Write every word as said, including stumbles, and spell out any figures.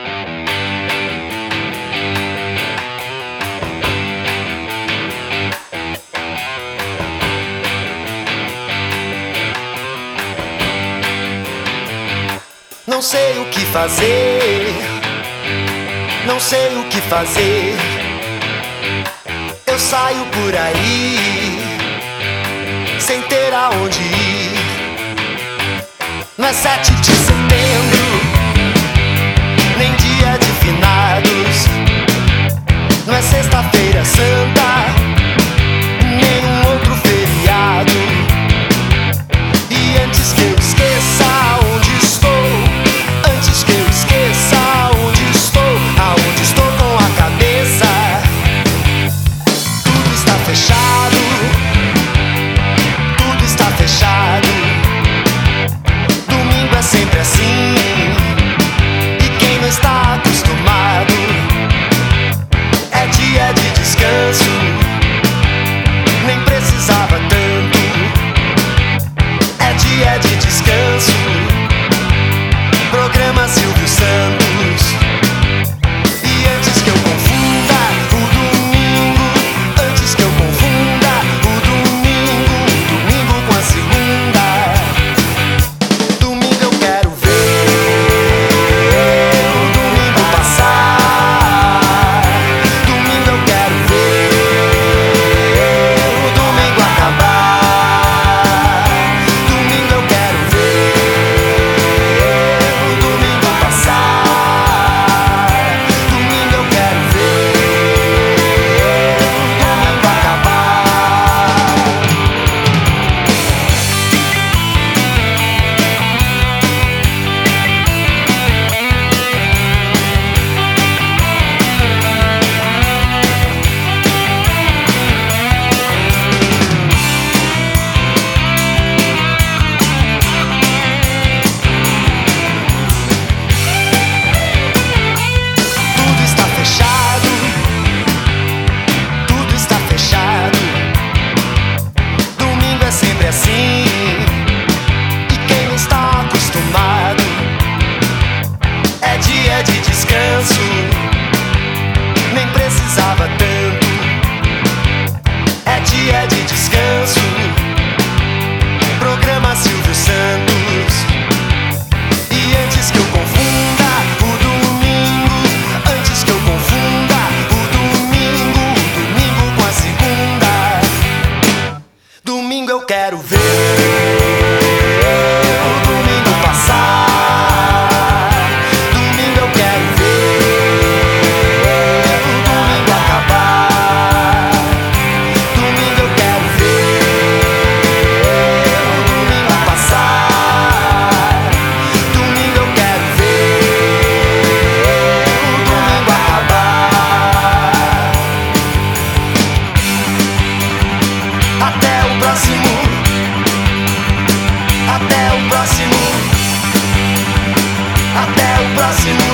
Não sei o que fazer, não sei o que fazer. Eu saio por aí, sem ter aonde ir. Não é sete de setembro, nem dia de finados. Não é sexta-feira santa, nem um outro feriado. E antes que eu esqueça onde estou, antes que eu esqueça onde estou, aonde estou com a cabeça, tudo está fechado, tudo está fechado. Domingo é sempre assim, e quem não está acostumado, é dia de descanso, nem precisava tanto. É dia de descanso, programa Silvio Santos. E antes que eu confunda o domingo, antes que eu confunda o domingo, domingo com a segunda. Domingo eu quero ver o domingo passar. Domingo eu quero ver o domingo acabar. Domingo eu quero ver o domingo passar. Domingo eu quero ver o domingo acabar. Tudo está fechado, tudo está fechado. Domingo é sempre assim, e quem não está acostumado, é dia de descanso, nem precisava tanto. É dia de descanso, programa Silvio Santos. E antes que eu confunda o domingo, antes que eu confunda o domingo, domingo com a segunda. Domingo eu quero ver o domingo passar. Domingo eu quero ver o domingo acabar. Domingo eu quero ver o domingo passar. Domingo eu quero ver o domingo acabar. Até o próximo, até o próximo, até o próximo.